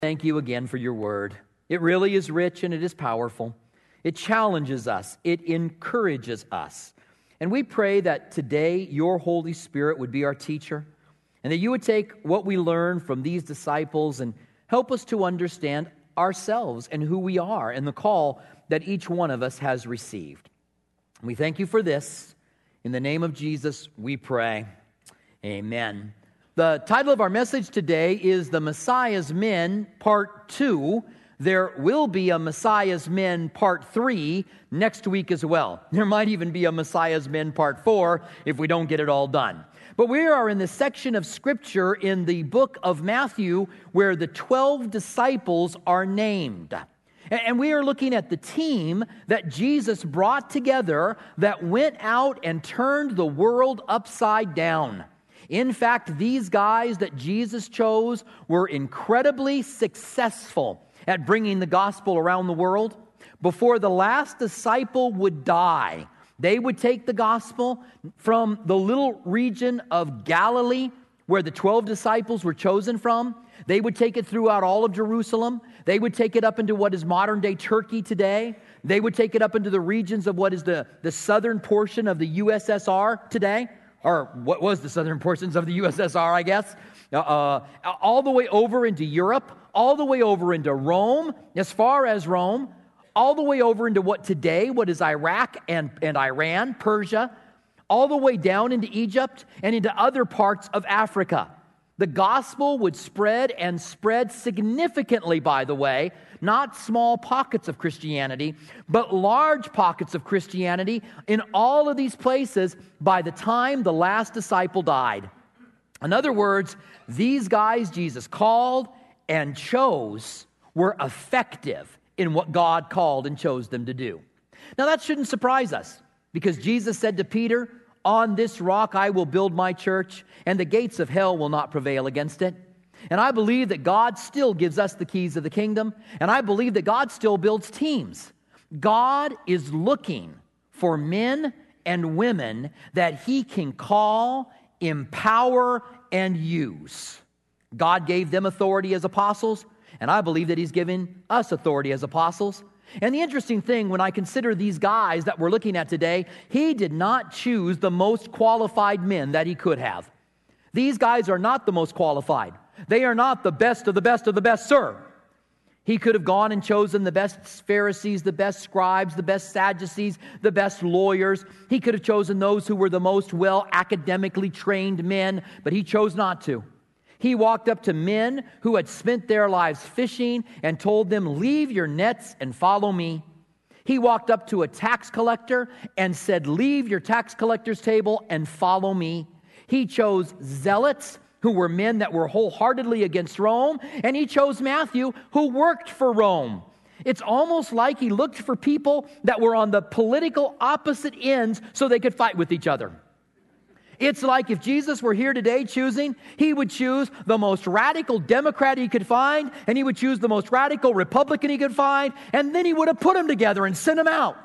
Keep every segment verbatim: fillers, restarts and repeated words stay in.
Thank you again for your word. It really is rich and it is powerful. It challenges us. It encourages us. And we pray that today your Holy Spirit would be our teacher and that you would take what we learn from these disciples and help us to understand ourselves and who we are and the call that each one of us has received. We thank you for this. In the name of Jesus, we pray. Amen. The title of our message today is The Messiah's Men, Part two. There will be a Messiah's Men, Part three, next week as well. There might even be a Messiah's Men, Part four, if we don't get it all done. But we are in the section of Scripture in the book of Matthew where the twelve disciples are named. And we are looking at the team that Jesus brought together that went out and turned the world upside down. In fact, these guys that Jesus chose were incredibly successful at bringing the gospel around the world. Before the last disciple would die, they would take the gospel from the little region of Galilee, where the twelve disciples were chosen from. They would take it throughout all of Jerusalem. They would take it up into what is modern-day Turkey today. They would take it up into the regions of what is the, the southern portion of the U S S R today. Or what was the southern portions of the U S S R, I guess, uh, all the way over into Europe, all the way over into Rome, as far as Rome, all the way over into what today, what is Iraq and, and Iran, Persia, all the way down into Egypt and into other parts of Africa. The gospel would spread and spread significantly, by the way, not small pockets of Christianity, but large pockets of Christianity in all of these places by the time the last disciple died. In other words, these guys Jesus called and chose were effective in what God called and chose them to do. Now that shouldn't surprise us, because Jesus said to Peter, "On this rock I will build my church, and the gates of hell will not prevail against it." And I believe that God still gives us the keys of the kingdom, and I believe that God still builds teams. God is looking for men and women that He can call, empower, and use. God gave them authority as apostles, and I believe that He's given us authority as apostles. And the interesting thing, when I consider these guys that we're looking at today, He did not choose the most qualified men that He could have. These guys are not the most qualified. They are not the best of the best of the best, sir. He could have gone and chosen the best Pharisees, the best scribes, the best Sadducees, the best lawyers. He could have chosen those who were the most well academically trained men, but He chose not to. He walked up to men who had spent their lives fishing and told them, "Leave your nets and follow me." He walked up to a tax collector and said, "Leave your tax collector's table and follow me." He chose zealots, who were men that were wholeheartedly against Rome, and He chose Matthew, who worked for Rome. It's almost like He looked for people that were on the political opposite ends so they could fight with each other. It's like if Jesus were here today choosing, He would choose the most radical Democrat He could find, and He would choose the most radical Republican He could find, and then He would have put them together and sent them out.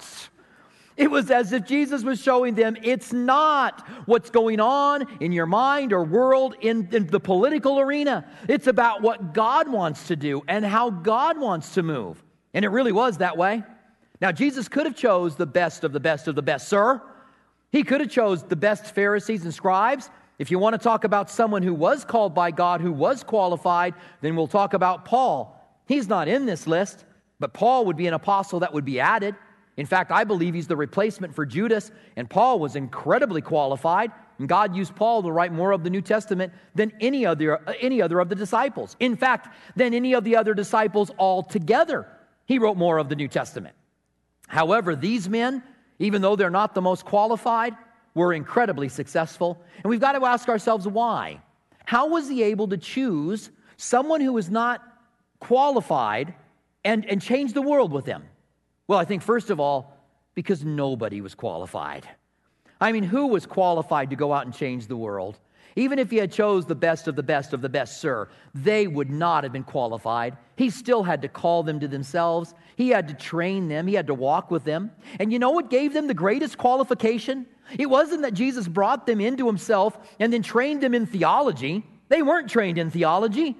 It was as if Jesus was showing them it's not what's going on in your mind or world in, in the political arena. It's about what God wants to do and how God wants to move. And it really was that way. Now, Jesus could have chose the best of the best of the best, sir. He could have chose the best Pharisees and scribes. If you want to talk about someone who was called by God, who was qualified, then we'll talk about Paul. He's not in this list, but Paul would be an apostle that would be added. In fact, I believe he's the replacement for Judas, and Paul was incredibly qualified, and God used Paul to write more of the New Testament than any other, any other of the disciples. In fact, than any of the other disciples altogether. He wrote more of the New Testament. However, these men, even though they're not the most qualified, were incredibly successful, and we've got to ask ourselves why. How was He able to choose someone who was not qualified and, and change the world with Him? Well, I think first of all, because nobody was qualified. I mean, who was qualified to go out and change the world? Even if He had chose the best of the best of the best, sir, they would not have been qualified. He still had to call them to themselves. He had to train them. He had to walk with them. And you know what gave them the greatest qualification? It wasn't that Jesus brought them into Himself and then trained them in theology. They weren't trained in theology.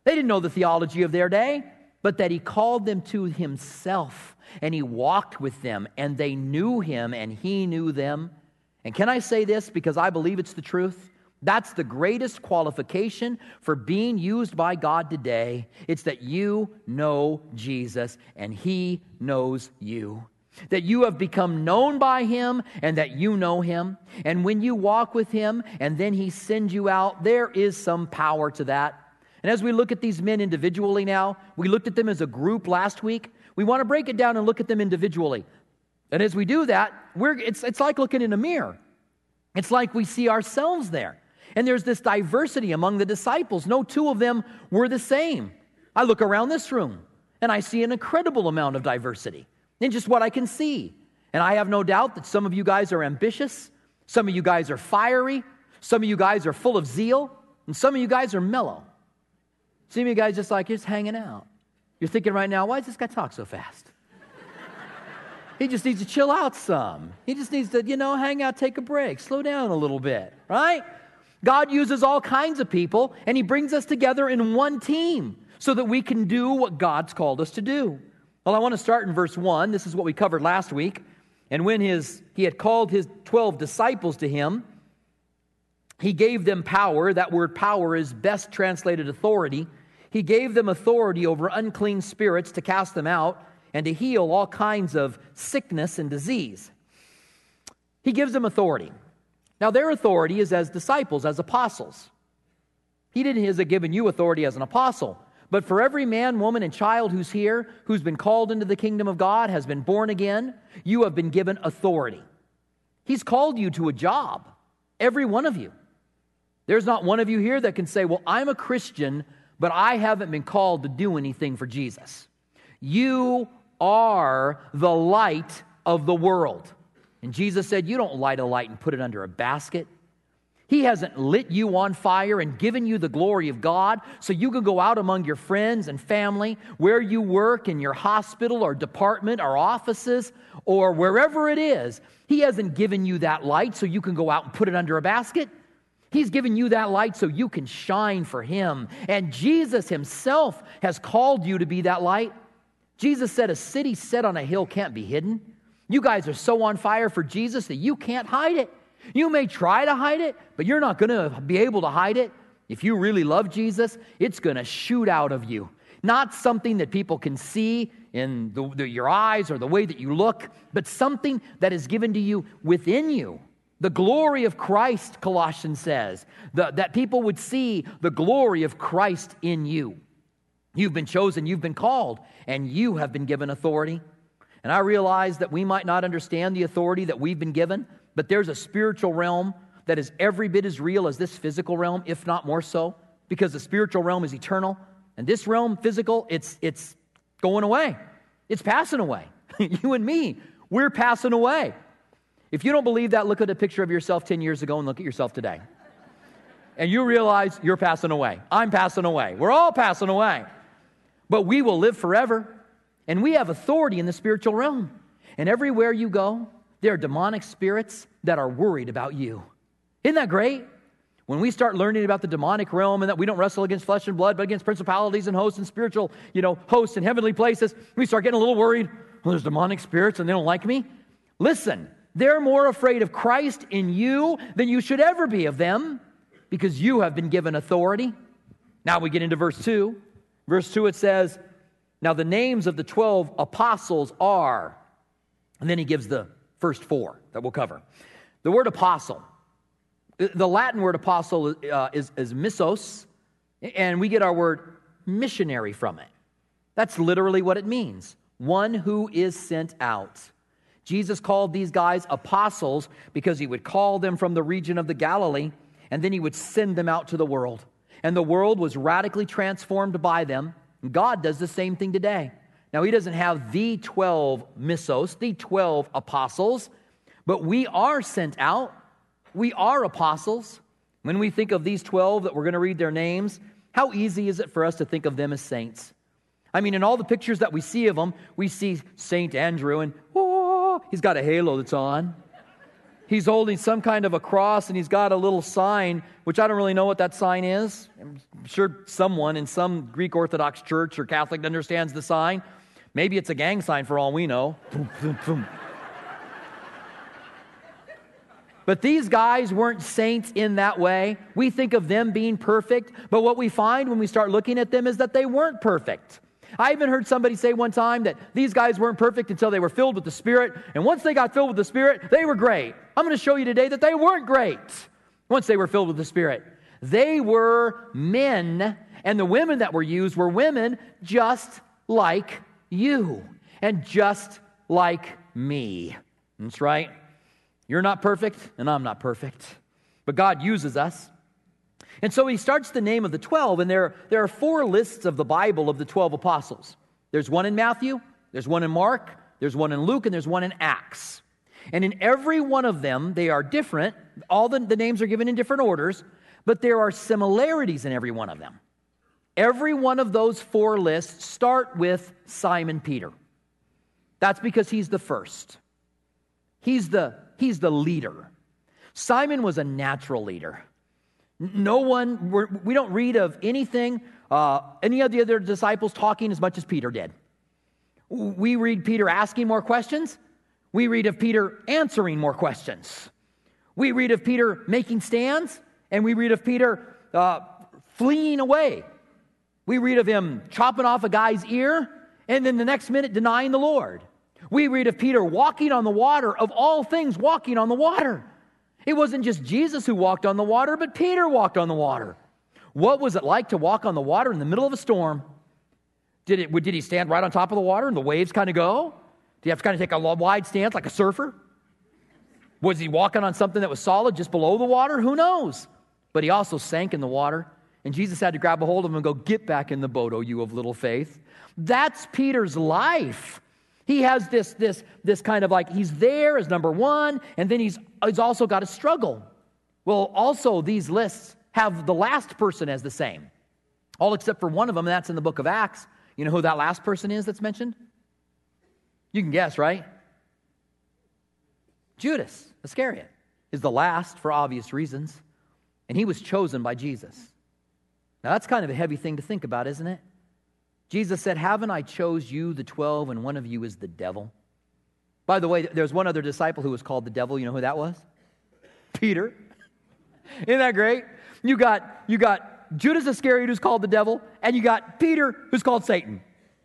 They didn't know the theology of their day, but that he called them to himself, and he walked with them, and they knew him, and he knew them. And can I say this because I believe it's the truth? That's the greatest qualification for being used by God today. It's that you know Jesus and he knows you. That you have become known by him and that you know him. And when you walk with him and then he sends you out, there is some power to that. And as we look at these men individually now, we looked at them as a group last week. We want to break it down and look at them individually. And as we do that, we're, it's, it's like looking in a mirror. It's like we see ourselves there. And there's this diversity among the disciples. No two of them were the same. I look around this room, and I see an incredible amount of diversity in just what I can see. And I have no doubt that some of you guys are ambitious, some of you guys are fiery, some of you guys are full of zeal, and some of you guys are mellow. Some of you guys just like, you're just hanging out. You're thinking right now, why does this guy talk so fast? He just needs to chill out some. He just needs to, you know, hang out, take a break, slow down a little bit, right? God uses all kinds of people, and he brings us together in one team so that we can do what God's called us to do. Well, I want to start in verse one. This is what we covered last week. And when his he had called his twelve disciples to him, he gave them power. That word power is best translated authority. He gave them authority over unclean spirits to cast them out and to heal all kinds of sickness and disease. He gives them authority. Now, their authority is as disciples, as apostles. He didn't has given you authority as an apostle. But for every man, woman, and child who's here, who's been called into the kingdom of God, has been born again, you have been given authority. He's called you to a job, every one of you. There's not one of you here that can say, well, I'm a Christian, but I haven't been called to do anything for Jesus. You are the light of the world. And Jesus said, you don't light a light and put it under a basket. He hasn't lit you on fire and given you the glory of God so you can go out among your friends and family, where you work, in your hospital or department or offices or wherever it is. He hasn't given you that light so you can go out and put it under a basket. He's given you that light so you can shine for him. And Jesus himself has called you to be that light. Jesus said a city set on a hill can't be hidden. You guys are so on fire for Jesus that you can't hide it. You may try to hide it, but you're not going to be able to hide it. If you really love Jesus, it's going to shoot out of you. Not something that people can see in the, the, your eyes or the way that you look, but something that is given to you within you. The glory of Christ, Colossians says, the, that people would see the glory of Christ in you. You've been chosen, you've been called, and you have been given authority. And I realize that we might not understand the authority that we've been given, but there's a spiritual realm that is every bit as real as this physical realm, if not more so, because the spiritual realm is eternal. And this realm, physical, it's it's going away. It's passing away. You and me, we're passing away. If you don't believe that, look at a picture of yourself ten years ago and look at yourself today. And you realize you're passing away. I'm passing away. We're all passing away. But we will live forever. And we have authority in the spiritual realm. And everywhere you go, there are demonic spirits that are worried about you. Isn't that great? When we start learning about the demonic realm and that we don't wrestle against flesh and blood, but against principalities and hosts and spiritual, you know, hosts in heavenly places, we start getting a little worried. Well, there's demonic spirits and they don't like me. Listen, they're more afraid of Christ in you than you should ever be of them because you have been given authority. Now we get into verse two. Verse two, it says, now the names of the twelve apostles are, and then he gives the first four that we'll cover. The word apostle, the Latin word apostle uh, is, is missos, and we get our word missionary from it. That's literally what it means, one who is sent out. Jesus called these guys apostles because he would call them from the region of the Galilee, and then he would send them out to the world. And the world was radically transformed by them. God does the same thing today. Now, he doesn't have the twelve missos, the twelve apostles, but we are sent out. We are apostles. When we think of these twelve that we're going to read their names, how easy is it for us to think of them as saints? I mean, in all the pictures that we see of them, we see Saint Andrew, and oh, he's got a halo that's on. He's holding some kind of a cross, and he's got a little sign, which I don't really know what that sign is. I'm sure someone in some Greek Orthodox church or Catholic understands the sign. Maybe it's a gang sign for all we know. Boom, boom, boom. But these guys weren't saints in that way. We think of them being perfect, but what we find when we start looking at them is that they weren't perfect. I even heard somebody say one time that these guys weren't perfect until they were filled with the Spirit, and once they got filled with the Spirit, they were great. I'm going to show you today that they weren't great once they were filled with the Spirit. They were men, and the women that were used were women just like you and just like me. That's right. You're not perfect, and I'm not perfect. But God uses us. And so he starts the name of the twelve, and there, there are four lists of the Bible of the twelve apostles. There's one in Matthew, there's one in Mark, there's one in Luke, and there's one in Acts. And in every one of them, they are different. All the, the names are given in different orders, but there are similarities in every one of them. Every one of those four lists start with Simon Peter. That's because he's the first. He's the, he's the leader. Simon was a natural leader. No one, we're, we don't read of anything, uh, any of the other disciples talking as much as Peter did. We read Peter asking more questions. We read of Peter answering more questions. We read of Peter making stands, and we read of Peter uh, fleeing away. We read of him chopping off a guy's ear, and then the next minute denying the Lord. We read of Peter walking on the water, of all things walking on the water. It wasn't just Jesus who walked on the water, but Peter walked on the water. What was it like to walk on the water in the middle of a storm? Did it? Did he stand right on top of the water and the waves kind of go? Did he have to kind of take a wide stance like a surfer? Was he walking on something that was solid just below the water? Who knows? But he also sank in the water, and Jesus had to grab a hold of him and go, "Get back in the boat, O you of little faith." That's Peter's life. He has this, this, this kind of like, he's there as number one, and then he's, he's also got to struggle. Well, also these lists have the last person as the same. All except for one of them, and that's in the book of Acts. You know who that last person is that's mentioned? You can guess, right? Judas Iscariot is the last for obvious reasons, and he was chosen by Jesus. Now that's kind of a heavy thing to think about, isn't it? Jesus said, "Haven't I chose you, the twelve, and one of you is the devil?" By the way, there's one other disciple who was called the devil. You know who that was? Peter. Isn't that great? You got, you got Judas Iscariot, who's called the devil, and you got Peter, who's called Satan.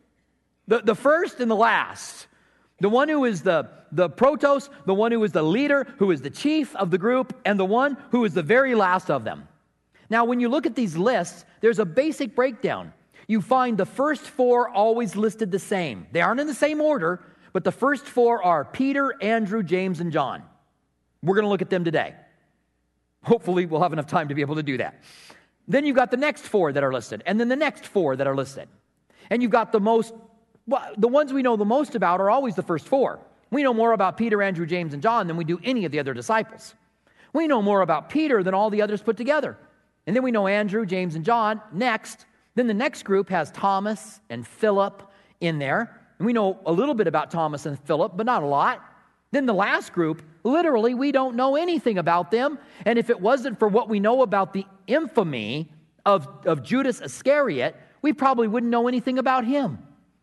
The, the first and the last. The one who is the, the protos, the one who is the leader, who is the chief of the group, and the one who is the very last of them. Now, when you look at these lists, there's a basic breakdown. You find the first four always listed the same. They aren't in the same order, but the first four are Peter, Andrew, James, and John. We're going to look at them today. Hopefully, we'll have enough time to be able to do that. Then you've got the next four that are listed, and then the next four that are listed. And you've got the most, well, the ones we know the most about are always the first four. We know more about Peter, Andrew, James, and John than we do any of the other disciples. We know more about Peter than all the others put together. And then we know Andrew, James, and John next. Then the next group has Thomas and Philip in there. And we know a little bit about Thomas and Philip, but not a lot. Then the last group, literally, we don't know anything about them. And if it wasn't for what we know about the infamy of, of Judas Iscariot, we probably wouldn't know anything about him.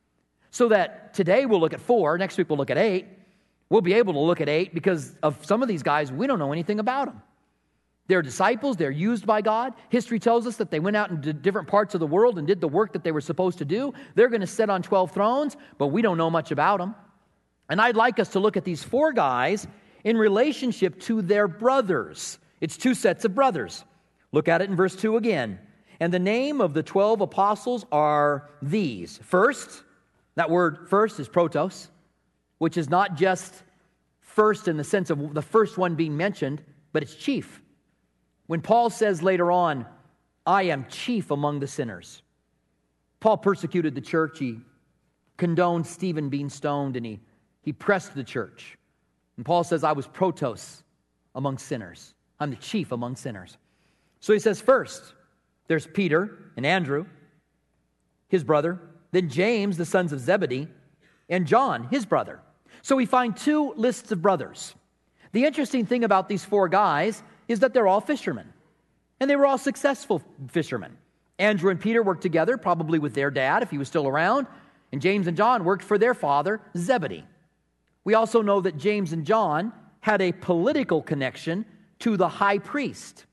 So that today we'll look at four, next week we'll look at eight. We'll be able to look at eight because of some of these guys, we don't know anything about them. They're disciples, they're used by God. History tells us that they went out into different parts of the world and did the work that they were supposed to do. They're going to sit on twelve thrones, but we don't know much about them. And I'd like us to look at these four guys in relationship to their brothers. It's two sets of brothers. Look at it in verse two again. And the name of the twelve apostles are these. First, that word first is protos, which is not just first in the sense of the first one being mentioned, but it's chief. When Paul says later on, "I am chief among the sinners," Paul persecuted the church. He condoned Stephen being stoned, and he, he pressed the church. And Paul says, "I was protos among sinners. I'm the chief among sinners." So he says first, there's Peter and Andrew, his brother, then James, the sons of Zebedee, and John, his brother. So we find two lists of brothers. The interesting thing about these four guys is that they're all fishermen. And they were all successful fishermen. Andrew and Peter worked together, probably with their dad, if he was still around. And James and John worked for their father, Zebedee. We also know that James and John had a political connection to the high priest.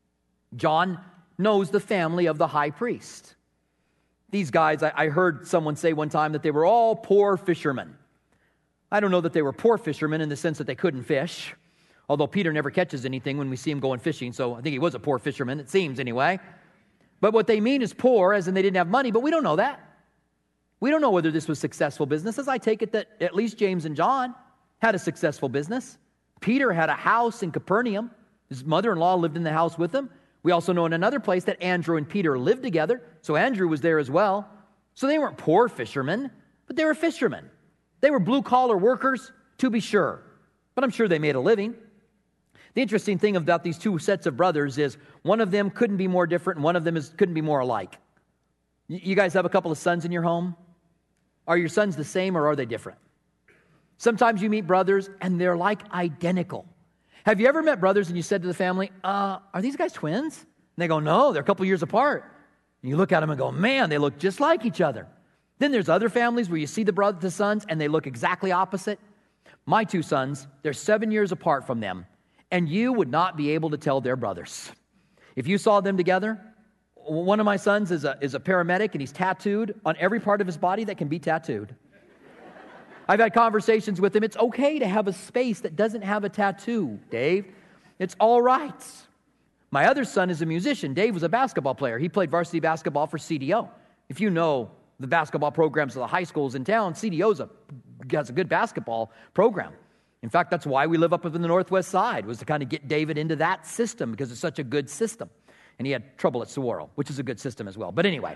John knows the family of the high priest. These guys, I, I heard someone say one time that they were all poor fishermen. I don't know that they were poor fishermen in the sense that they couldn't fish, although Peter never catches anything when we see him going fishing, so I think he was a poor fisherman, it seems anyway. But what they mean is poor, as in they didn't have money, but we don't know that. We don't know whether this was successful businesses. I take it that at least James and John had a successful business. Peter had a house in Capernaum. His mother-in-law lived in the house with him. We also know in another place that Andrew and Peter lived together, so Andrew was there as well. So they weren't poor fishermen, but they were fishermen. They were blue-collar workers, to be sure, but I'm sure they made a living. The interesting thing about these two sets of brothers is one of them couldn't be more different and one of them is, couldn't be more alike. You guys have a couple of sons in your home? Are your sons the same or are they different? Sometimes you meet brothers and they're like identical. Have you ever met brothers and you said to the family, uh, are these guys twins? And they go, no, they're a couple years apart. And you look at them and go, man, they look just like each other. Then there's other families where you see the brother, the sons, and they look exactly opposite. My two sons, they're seven years apart from them, and you would not be able to tell they're brothers. If you saw them together, one of my sons is a, is a paramedic, and he's tattooed on every part of his body that can be tattooed. I've had conversations with him. It's okay to have a space that doesn't have a tattoo, Dave. It's all right. My other son is a musician. Dave was a basketball player. He played varsity basketball for C D O. If you know the basketball programs of the high schools in town, C D O a, has a good basketball program. In fact, that's why we live up in the Northwest Side, was to kind of get David into that system because it's such a good system. And he had trouble at Saguaro, which is a good system as well. But anyway,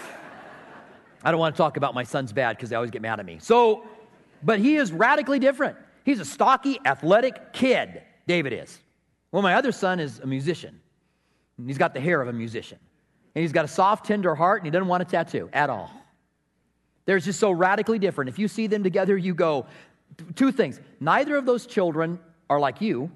I don't want to talk about my son's bad because they always get mad at me. So, but he is radically different. He's a stocky, athletic kid, David is. Well, my other son is a musician. He's got the hair of a musician. And he's got a soft, tender heart, and he doesn't want a tattoo at all. They're just so radically different. If you see them together, you go, two things. Neither of those children are like you,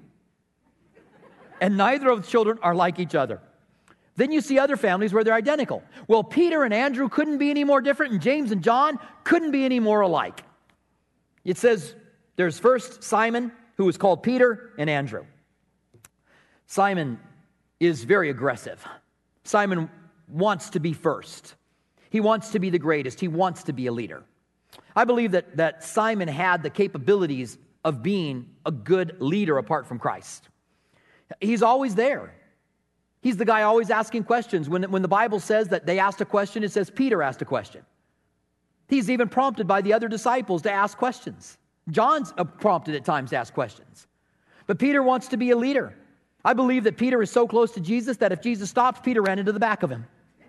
and neither of the children are like each other. Then you see other families where they're identical. Well, Peter and Andrew couldn't be any more different, and James and John couldn't be any more alike. It says there's first Simon, who is called Peter, and Andrew. Simon is very aggressive. Simon wants to be first. He wants to be the greatest. He wants to be a leader. I believe that, that Simon had the capabilities of being a good leader apart from Christ. He's always there. He's the guy always asking questions. When, when the Bible says that they asked a question, it says Peter asked a question. He's even prompted by the other disciples to ask questions. John's prompted at times to ask questions. But Peter wants to be a leader. I believe that Peter is so close to Jesus that if Jesus stopped, Peter ran into the back of him.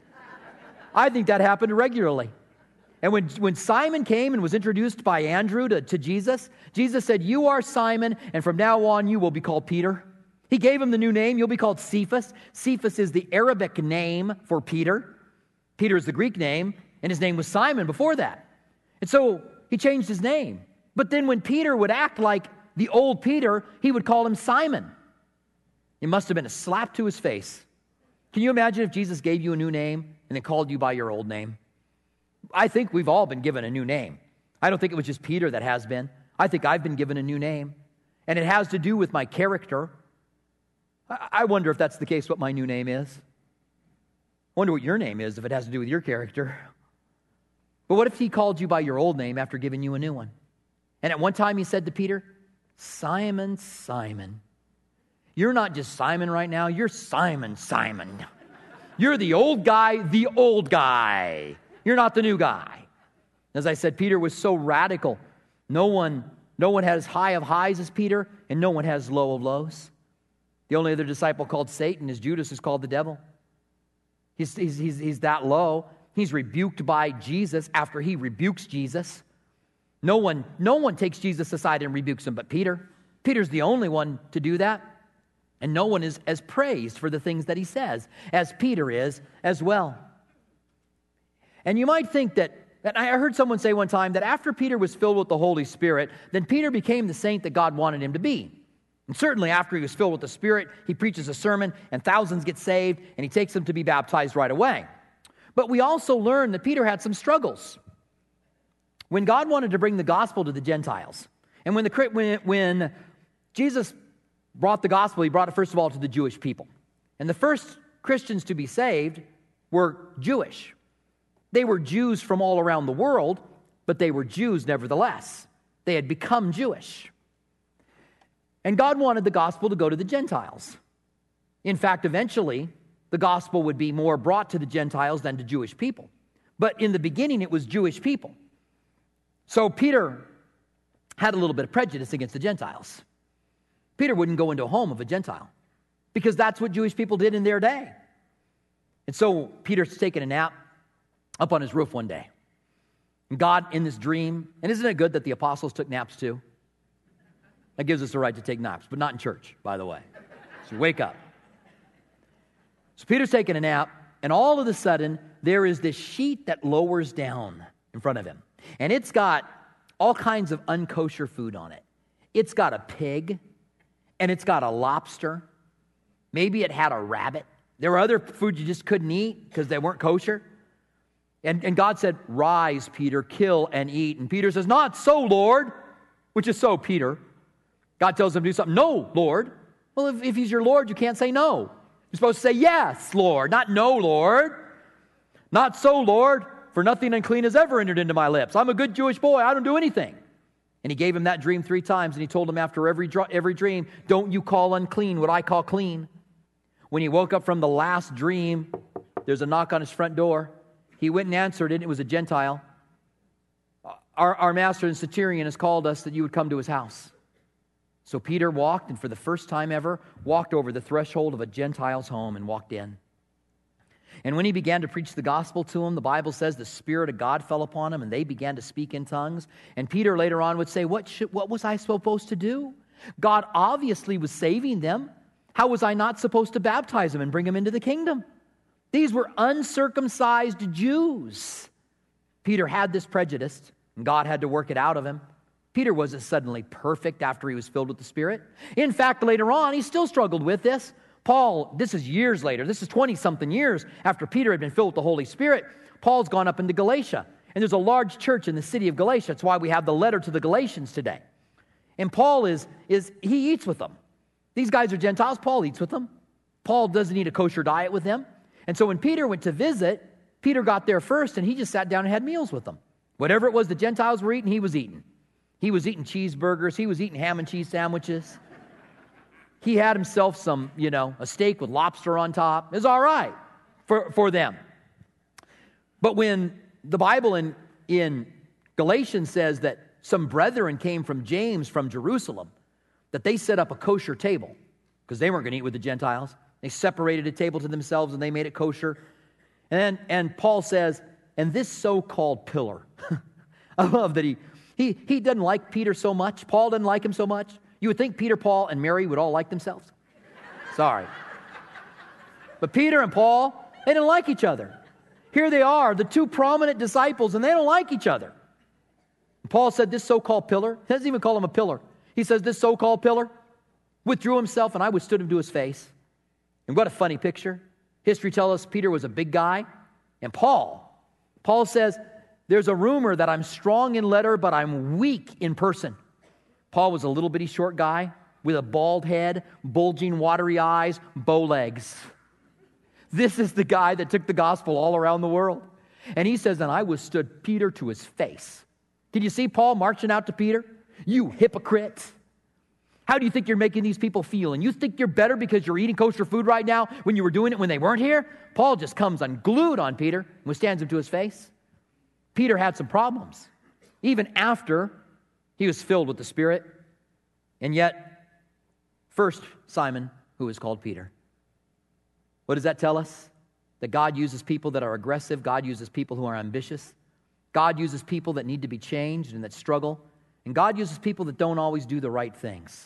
I think that happened regularly. And when, when Simon came and was introduced by Andrew to, to Jesus, Jesus said, you are Simon, and from now on you will be called Peter. He gave him the new name. You'll be called Cephas. Cephas is the Arabic name for Peter. Peter is the Greek name, and his name was Simon before that. And so he changed his name. But then when Peter would act like the old Peter, he would call him Simon. It must have been a slap to his face. Can you imagine if Jesus gave you a new name and then called you by your old name? I think we've all been given a new name. I don't think it was just Peter that has been. I think I've been given a new name. And it has to do with my character. I wonder if that's the case, what my new name is. I wonder what your name is if it has to do with your character. But what if he called you by your old name after giving you a new one? And at one time he said to Peter, Simon, Simon. You're not just Simon right now, you're Simon, Simon. You're the old guy, the old guy. You're not the new guy. As I said, Peter was so radical. No one, no one had as high of highs as Peter, and no one has low of lows. The only other disciple called Satan is Judas, who's called the devil. He's, he's, he's, he's that low. He's rebuked by Jesus after he rebukes Jesus. No one, no one takes Jesus aside and rebukes him but Peter. Peter's the only one to do that. And no one is as praised for the things that he says as Peter is as well. And you might think that, and I heard someone say one time that after Peter was filled with the Holy Spirit, then Peter became the saint that God wanted him to be. And certainly after he was filled with the Spirit, he preaches a sermon and thousands get saved and he takes them to be baptized right away. But we also learn that Peter had some struggles. When God wanted to bring the gospel to the Gentiles, and when, the, when, when Jesus brought the gospel, he brought it first of all to the Jewish people. And the first Christians to be saved were Jewish. They were Jews from all around the world, but they were Jews nevertheless. They had become Jewish. And God wanted the gospel to go to the Gentiles. In fact, eventually, the gospel would be more brought to the Gentiles than to Jewish people. But in the beginning, it was Jewish people. So Peter had a little bit of prejudice against the Gentiles. Peter wouldn't go into a home of a Gentile because that's what Jewish people did in their day. And so Peter's taking a nap up on his roof one day. And God, in this dream, and isn't it good that the apostles took naps too? That gives us the right to take naps, but not in church, by the way. So wake up. So Peter's taking a nap, and all of a sudden, there is this sheet that lowers down in front of him. And it's got all kinds of unkosher food on it. It's got a pig, and it's got a lobster. Maybe it had a rabbit. There were other foods you just couldn't eat because they weren't kosher. And, and God said, "Rise, Peter, kill and eat." And Peter says, "Not so, Lord," which is so, Peter. God tells him to do something. "No, Lord." Well, if, if he's your Lord, you can't say no. You're supposed to say, "Yes, Lord," not "No, Lord." "Not so, Lord, for nothing unclean has ever entered into my lips. I'm a good Jewish boy. I don't do anything." And he gave him that dream three times, and he told him after every, every dream, "Don't you call unclean what I call clean." When he woke up from the last dream, there's a knock on his front door. He went and answered it, and it was a Gentile. Our, our master and centurion has called us that you would come to his house. So Peter walked, and for the first time ever, walked over the threshold of a Gentile's home and walked in. And when he began to preach the gospel to them, the Bible says the Spirit of God fell upon them, and they began to speak in tongues. And Peter later on would say, what, should, what was I supposed to do? God obviously was saving them. How was I not supposed to baptize them and bring them into the kingdom? These were uncircumcised Jews. Peter had this prejudice, and God had to work it out of him. Peter wasn't suddenly perfect after he was filled with the Spirit. In fact, later on, he still struggled with this. Paul, this is years later, this is twenty-something years after Peter had been filled with the Holy Spirit, Paul's gone up into Galatia. And there's a large church in the city of Galatia. That's why we have the letter to the Galatians today. And Paul is, is he eats with them. These guys are Gentiles. Paul eats with them. Paul doesn't eat a kosher diet with them. And so when Peter went to visit, Peter got there first, and he just sat down and had meals with them. Whatever it was the Gentiles were eating, he was eating. He was eating cheeseburgers. He was eating ham and cheese sandwiches. He had himself some, you know, a steak with lobster on top. It was all right for, for them. But when the Bible in, in Galatians says that some brethren came from James from Jerusalem, that they set up a kosher table because they weren't going to eat with the Gentiles. They separated a table to themselves and they made it kosher. And, and Paul says, and this so-called pillar, I love that he, he, he doesn't like Peter so much. Paul doesn't like him so much. You would think Peter, Paul, and Mary would all like themselves. Sorry. But Peter and Paul, they didn't like each other. Here they are, the two prominent disciples, and they don't like each other. Paul said this so-called pillar, he doesn't even call him a pillar. He says this so-called pillar withdrew himself, and I withstood him to his face. And what a funny picture. History tells us Peter was a big guy. And Paul, Paul says, there's a rumor that I'm strong in letter, but I'm weak in person. Paul was a little bitty short guy with a bald head, bulging watery eyes, bow legs. This is the guy that took the gospel all around the world. And he says, and I withstood Peter to his face. Did you see Paul marching out to Peter? You hypocrite. How do you think you're making these people feel? And you think you're better because you're eating kosher food right now when you were doing it when they weren't here? Paul just comes unglued on Peter and stands him to his face. Peter had some problems, even after he was filled with the Spirit. And yet, first Simon, who is called Peter. What does that tell us? That God uses people that are aggressive. God uses people who are ambitious. God uses people that need to be changed and that struggle. And God uses people that don't always do the right things.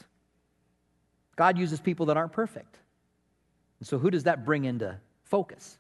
God uses people that aren't perfect. And so who does that bring into focus?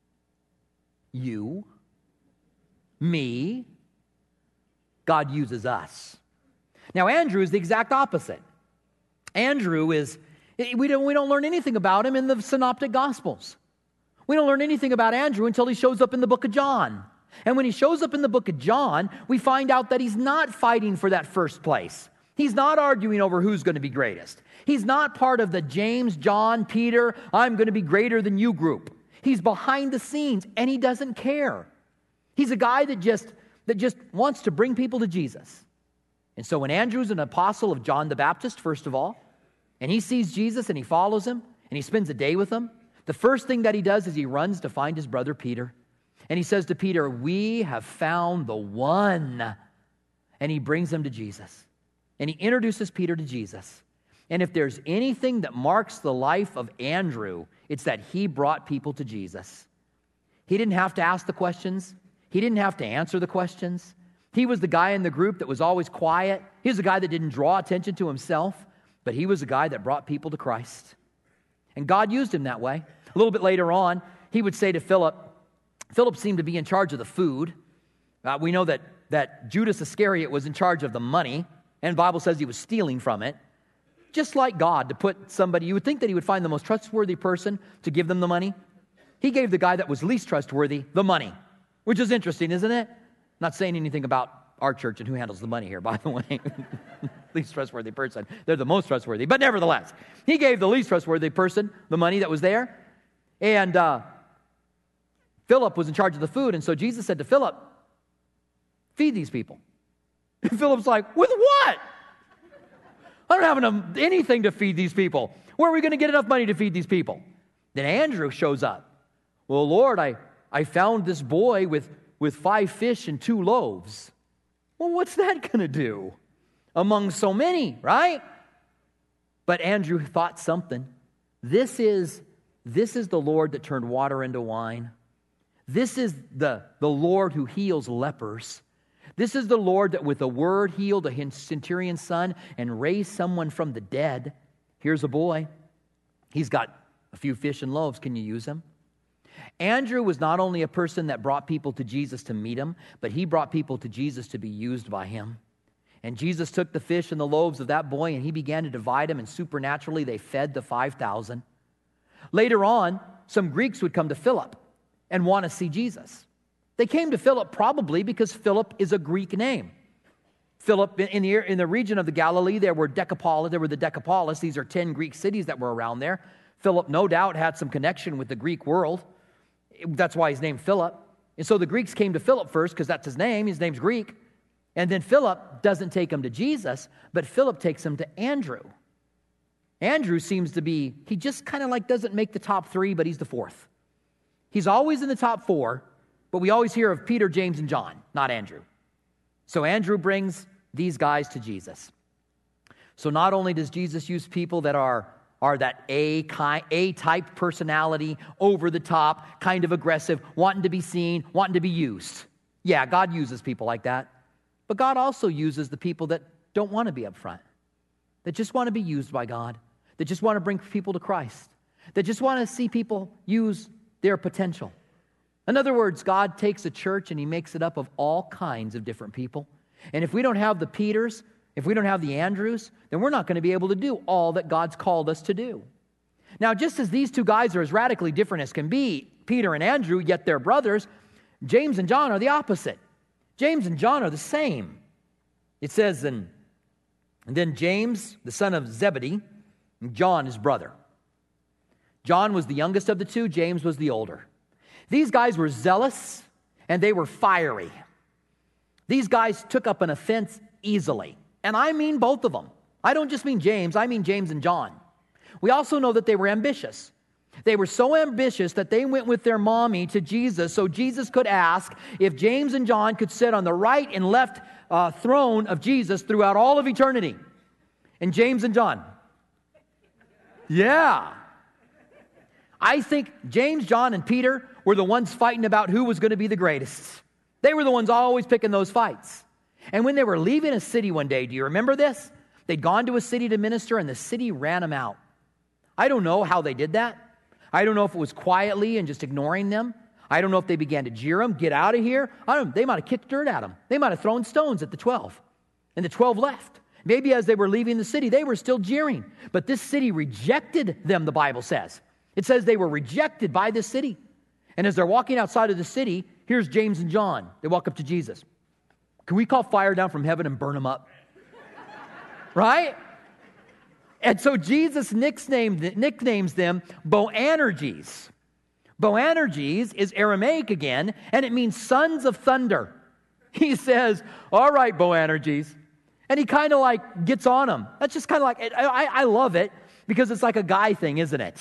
You, me. God uses us. Now, Andrew is the exact opposite. Andrew is, we don't, we don't learn anything about him in the Synoptic Gospels. We don't learn anything about Andrew until he shows up in the book of John. And when he shows up in the book of John, we find out that he's not fighting for that first place. He's not arguing over who's going to be greatest. He's not part of the James, John, Peter, I'm going to be greater than you group. He's behind the scenes, and he doesn't care. He's a guy that just, that just wants to bring people to Jesus. And so when Andrew's an apostle of John the Baptist, first of all, and he sees Jesus and he follows him, and he spends a day with him, the first thing that he does is he runs to find his brother Peter. And he says to Peter, we have found the one. And he brings him to Jesus. And he introduces Peter to Jesus. And if there's anything that marks the life of Andrew, it's that he brought people to Jesus. He didn't have to ask the questions. He didn't have to answer the questions. He was the guy in the group that was always quiet. He was the guy that didn't draw attention to himself, but he was the guy that brought people to Christ. And God used him that way. A little bit later on, he would say to Philip, Philip seemed to be in charge of the food. Uh, we know that, that Judas Iscariot was in charge of the money, and the Bible says he was stealing from it. Just like God, to put somebody, you would think that he would find the most trustworthy person to give them the money. He gave the guy that was least trustworthy the money, which is interesting, isn't it? Not saying anything about our church and who handles the money here, by the way. Least trustworthy person. They're the most trustworthy. But nevertheless, he gave the least trustworthy person the money that was there. And uh, Philip was in charge of the food. And so Jesus said to Philip, feed these people. And Philip's like, with what? I don't have enough, anything to feed these people. Where are we going to get enough money to feed these people? Then Andrew shows up. Well, Lord, I, I found this boy with, with five fish and two loaves. Well, what's that going to do among so many, right? But Andrew thought something. This is, this is the Lord that turned water into wine. This is the, the Lord who heals lepers. This is the Lord that with a word healed a centurion's son and raised someone from the dead. Here's a boy. He's got a few fish and loaves. Can you use him? Andrew was not only a person that brought people to Jesus to meet him, but he brought people to Jesus to be used by him. And Jesus took the fish and the loaves of that boy and he began to divide them, and supernaturally they fed the five thousand. Later on, some Greeks would come to Philip and want to see Jesus. They came to Philip probably because Philip is a Greek name. Philip, in the, in the region of the Galilee, there were Decapolis, there were the Decapolis. These are ten Greek cities that were around there. Philip, no doubt, had some connection with the Greek world. That's why he's named Philip. And so the Greeks came to Philip first because that's his name. His name's Greek. And then Philip doesn't take him to Jesus, but Philip takes him to Andrew. Andrew seems to be, he just kind of like doesn't make the top three, but he's the fourth. He's always in the top four, but we always hear of Peter, James, and John, not Andrew. So Andrew brings these guys to Jesus. So not only does Jesus use people that are are that A kind, A-type personality, over the top, kind of aggressive, wanting to be seen, wanting to be used. Yeah, God uses people like that. But God also uses the people that don't want to be up front, that just want to be used by God, that just want to bring people to Christ, that just want to see people use their potential. In other words, God takes a church and he makes it up of all kinds of different people. And if we don't have the Peters, if we don't have the Andrews, then we're not going to be able to do all that God's called us to do. Now, just as these two guys are as radically different as can be, Peter and Andrew, yet they're brothers, James and John are the opposite. James and John are the same. It says, and, and then James, the son of Zebedee, and John, his brother. John was the youngest of the two. James was the older. These guys were zealous, and they were fiery. These guys took up an offense easily. And I mean both of them. I don't just mean James, I mean James and John. We also know that they were ambitious. They were so ambitious that they went with their mommy to Jesus so Jesus could ask if James and John could sit on the right and left uh, throne of Jesus throughout all of eternity. And James and John. Yeah. I think James, John, and Peter were the ones fighting about who was going to be the greatest. They were the ones always picking those fights. And when they were leaving a city one day, do you remember this? They'd gone to a city to minister, and the city ran them out. I don't know how they did that. I don't know if it was quietly and just ignoring them. I don't know if they began to jeer them, get out of here. I don't know. They might have kicked dirt at them. They might have thrown stones at the twelve. And the twelve left. Maybe as they were leaving the city, they were still jeering. But this city rejected them, the Bible says. It says they were rejected by this city. And as they're walking outside of the city, here's James and John. They walk up to Jesus. Can we call fire down from heaven and burn them up? Right? And so Jesus nicknamed, nicknames them Boanerges. Boanerges is Aramaic again, and it means sons of thunder. He says, all right, Boanerges. And he kind of like gets on them. That's just kind of like, I, I love it because it's like a guy thing, isn't it?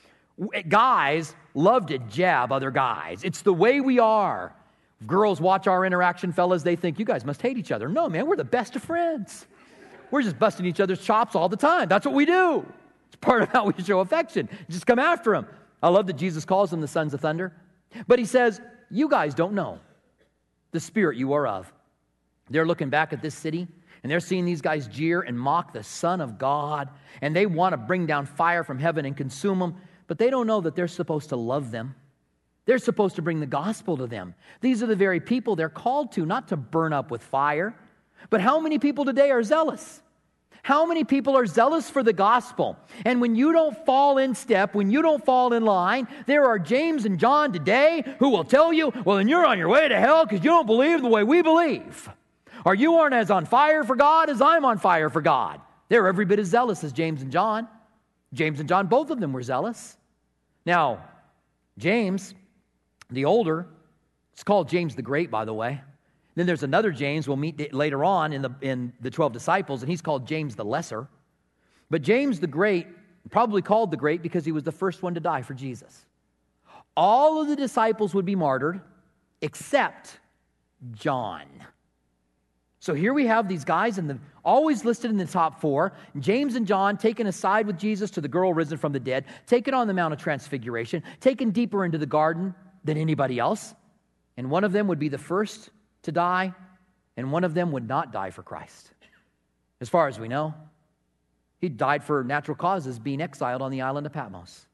Guys love to jab other guys. It's the way we are. If girls watch our interaction, fellas, they think, you guys must hate each other. No, man, we're the best of friends. We're just busting each other's chops all the time. That's what we do. It's part of how we show affection. Just come after them. I love that Jesus calls them the sons of thunder. But he says, you guys don't know the spirit you are of. They're looking back at this city, and they're seeing these guys jeer and mock the Son of God, and they want to bring down fire from heaven and consume them, but they don't know that they're supposed to love them. They're supposed to bring the gospel to them. These are the very people they're called to, not to burn up with fire. But how many people today are zealous? How many people are zealous for the gospel? And when you don't fall in step, when you don't fall in line, there are James and John today who will tell you, well, then you're on your way to hell because you don't believe the way we believe. Or you aren't as on fire for God as I'm on fire for God. They're every bit as zealous as James and John. James and John, both of them were zealous. Now, James, the older, it's called James the Great, by the way. Then there's another James we'll meet later on in the, in the twelve disciples, and he's called James the Lesser. But James the Great, probably called the Great because he was the first one to die for Jesus. All of the disciples would be martyred except John. So here we have these guys, in the, always listed in the top four, James and John taken aside with Jesus to the girl risen from the dead, taken on the Mount of Transfiguration, taken deeper into the garden than anybody else. And one of them would be the first to die, and one of them would not die for Christ. As far as we know, he died for natural causes, being exiled on the island of Patmos.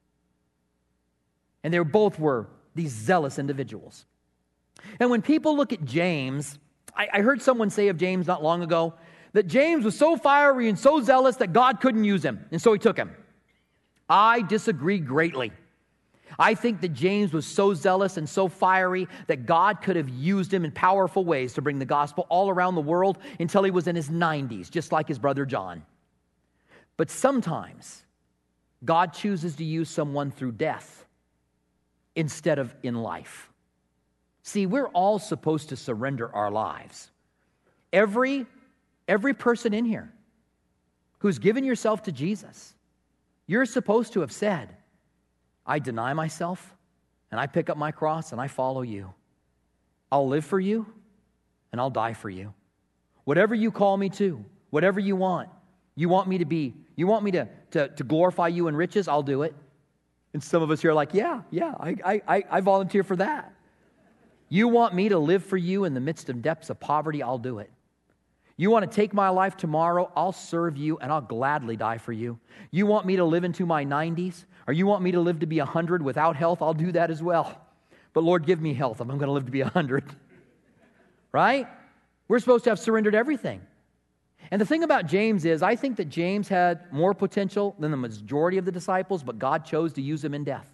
And they both were these zealous individuals. And when people look at James, I, I heard someone say of James not long ago that James was so fiery and so zealous that God couldn't use him, and so he took him. I disagree greatly. I think that James was so zealous and so fiery that God could have used him in powerful ways to bring the gospel all around the world until he was in his nineties, just like his brother John. But sometimes God chooses to use someone through death instead of in life. See, we're all supposed to surrender our lives. Every, every person in here who's given yourself to Jesus, you're supposed to have said, I deny myself, and I pick up my cross, and I follow you. I'll live for you, and I'll die for you. Whatever you call me to, whatever you want, you want me to be, you want me to, to, to glorify you in riches, I'll do it. And some of us here are like, yeah, yeah, I, I, I volunteer for that. You want me to live for you in the midst of depths of poverty, I'll do it. You want to take my life tomorrow, I'll serve you, and I'll gladly die for you. You want me to live into my nineties, or you want me to live to be one hundred without health, I'll do that as well. But Lord, give me health if I'm going to live to be one hundred. Right? We're supposed to have surrendered everything. And the thing about James is, I think that James had more potential than the majority of the disciples, but God chose to use him in death.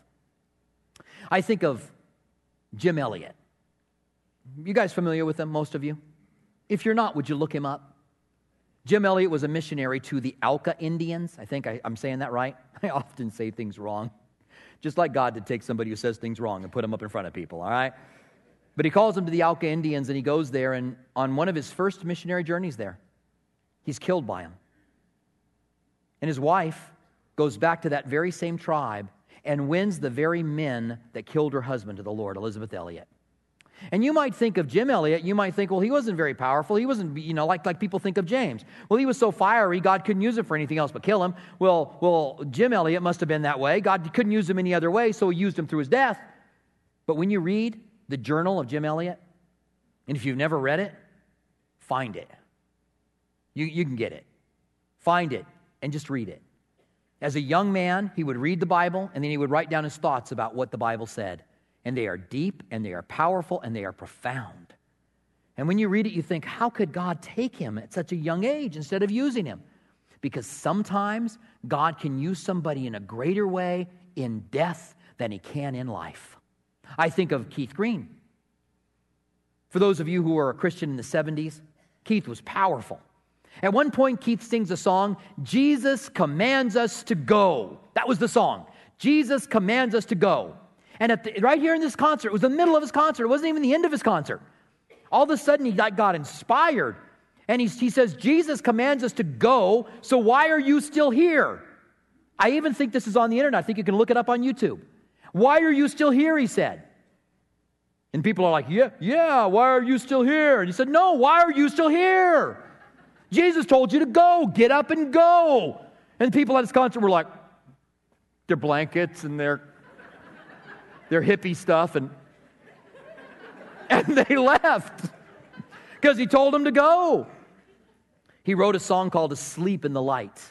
I think of Jim Elliot. You guys familiar with him, most of you? If you're not, would you look him up? Jim Elliot was a missionary to the Auca Indians. I think I, I'm saying that right. I often say things wrong. Just like God to take somebody who says things wrong and put them up in front of people, all right? But he calls them to the Auca Indians, and he goes there, and on one of his first missionary journeys there, he's killed by them. And his wife goes back to that very same tribe and wins the very men that killed her husband to the Lord, Elizabeth Elliot. And you might think of Jim Elliot, you might think, well, he wasn't very powerful. He wasn't, you know, like, like people think of James. Well, he was so fiery, God couldn't use him for anything else but kill him. Well, well, Jim Elliot must have been that way. God couldn't use him any other way, so he used him through his death. But when you read the journal of Jim Elliot, and if you've never read it, find it. You, you can get it. Find it and just read it. As a young man, he would read the Bible, and then he would write down his thoughts about what the Bible said. And they are deep, and they are powerful, and they are profound. And when you read it, you think, how could God take him at such a young age instead of using him? Because sometimes God can use somebody in a greater way in death than he can in life. I think of Keith Green. For those of you who were a Christian in the seventies, Keith was powerful. At one point, Keith sings a song, Jesus commands us to go. That was the song. Jesus commands us to go. And at the, right here in this concert, it was the middle of his concert. It wasn't even the end of his concert. All of a sudden, he got inspired. And he, he says, Jesus commands us to go, so why are you still here? I even think this is on the internet. I think you can look it up on YouTube. Why are you still here, he said. And people are like, yeah, yeah, why are you still here? And he said, no, why are you still here? Jesus told you to go, get up and go. And people at his concert were like, their blankets and their, their hippie stuff, and, and they left because he told them to go. He wrote a song called Asleep in the Light.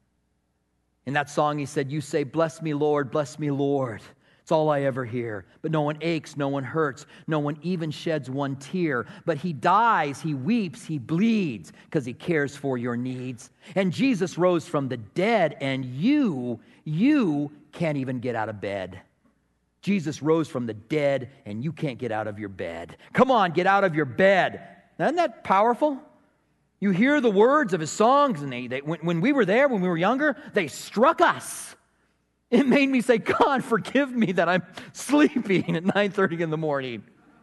In that song, he said, you say, bless me, Lord, bless me, Lord. It's all I ever hear. But no one aches, no one hurts, no one even sheds one tear. But he dies, he weeps, he bleeds, because he cares for your needs. And Jesus rose from the dead, and you, you can't even get out of bed. Jesus rose from the dead, and you can't get out of your bed. Come on, get out of your bed. Isn't that powerful? You hear the words of his songs, and they, they when, when we were there, when we were younger, they struck us. It made me say, God, forgive me that I'm sleeping at nine thirty in the morning.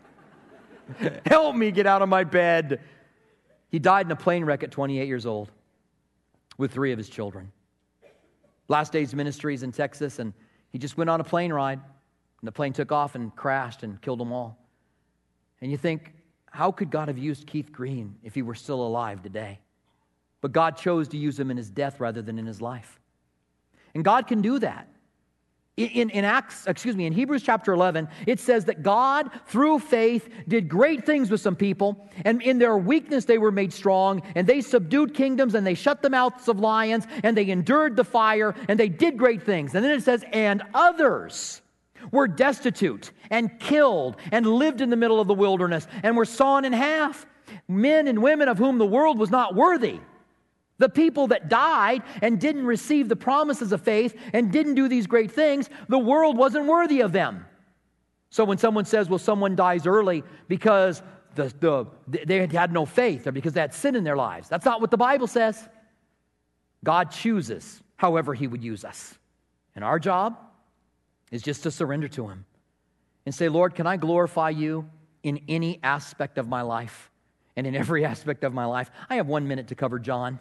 Help me get out of my bed. He died in a plane wreck at twenty-eight years old with three of his children. Last Days Ministries in Texas, and he just went on a plane ride, and the plane took off and crashed and killed them all. And you think, how could God have used Keith Green if he were still alive today? But God chose to use him in his death rather than in his life. And God can do that. In, in Acts, excuse me, in Hebrews chapter eleven, it says that God, through faith, did great things with some people, and in their weakness they were made strong, and they subdued kingdoms, and they shut the mouths of lions, and they endured the fire, and they did great things. And then it says, and others were destitute and killed and lived in the middle of the wilderness and were sawn in half, men and women of whom the world was not worthy. The people that died and didn't receive the promises of faith and didn't do these great things, the world wasn't worthy of them. So when someone says, well, someone dies early because the, the, they had no faith or because they had sin in their lives, that's not what the Bible says. God chooses however he would use us. And our job is just to surrender to him and say, Lord, can I glorify you in any aspect of my life and in every aspect of my life? I have one minute to cover John.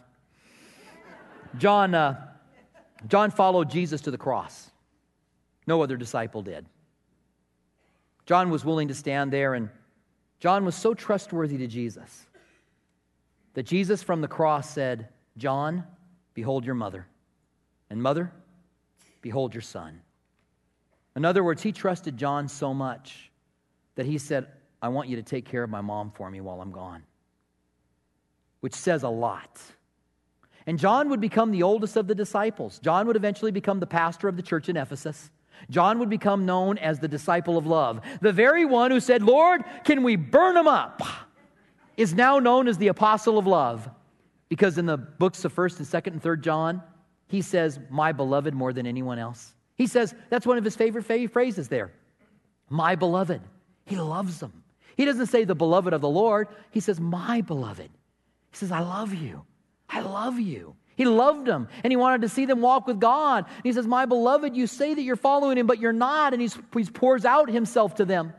John, uh, John followed Jesus to the cross. No other disciple did. John was willing to stand there, and John was so trustworthy to Jesus that Jesus from the cross said, John, behold your mother, and mother, behold your son. In other words, he trusted John so much that he said, I want you to take care of my mom for me while I'm gone, which says a lot. And John would become the oldest of the disciples. John would eventually become the pastor of the church in Ephesus. John would become known as the disciple of love. The very one who said, Lord, can we burn them up, is now known as the apostle of love. Because in the books of first and second and third John, he says, my beloved more than anyone else. He says, that's one of his favorite phrases there. My beloved. He loves them. He doesn't say the beloved of the Lord. He says, my beloved. He says, I love you. I love you. He loved them, and he wanted to see them walk with God. And he says, my beloved, you say that you're following him, but you're not. And he's, he pours out himself to them.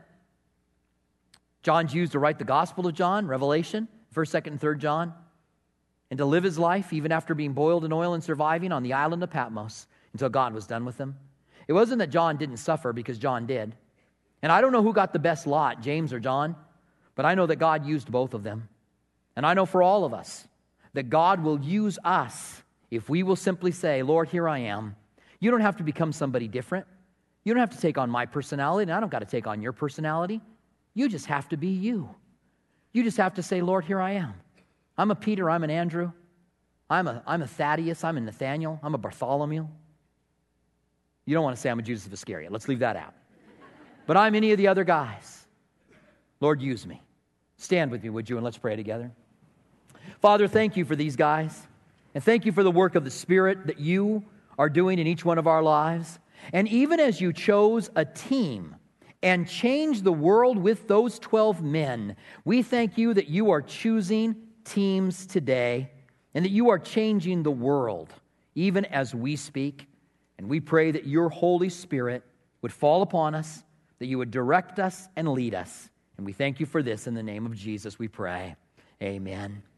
John's used to write the Gospel of John, Revelation, first, second, and third John, and to live his life, even after being boiled in oil and surviving on the island of Patmos until God was done with him. It wasn't that John didn't suffer, because John did. And I don't know who got the best lot, James or John, but I know that God used both of them. And I know for all of us, that God will use us if we will simply say, Lord, here I am. You don't have to become somebody different. You don't have to take on my personality, and I don't got to take on your personality. You just have to be you. You just have to say, Lord, here I am. I'm a Peter, I'm an Andrew. I'm a, I'm a Thaddeus, I'm a Nathaniel, I'm a Bartholomew. You don't want to say I'm a Judas of Iscariot. Let's leave that out. But I'm any of the other guys. Lord, use me. Stand with me, would you, and let's pray together. Father, thank you for these guys, and thank you for the work of the Spirit that you are doing in each one of our lives. And even as you chose a team and changed the world with those twelve men, we thank you that you are choosing teams today and that you are changing the world even as we speak. And we pray that your Holy Spirit would fall upon us, that you would direct us and lead us. And we thank you for this in the name of Jesus, we pray. Amen.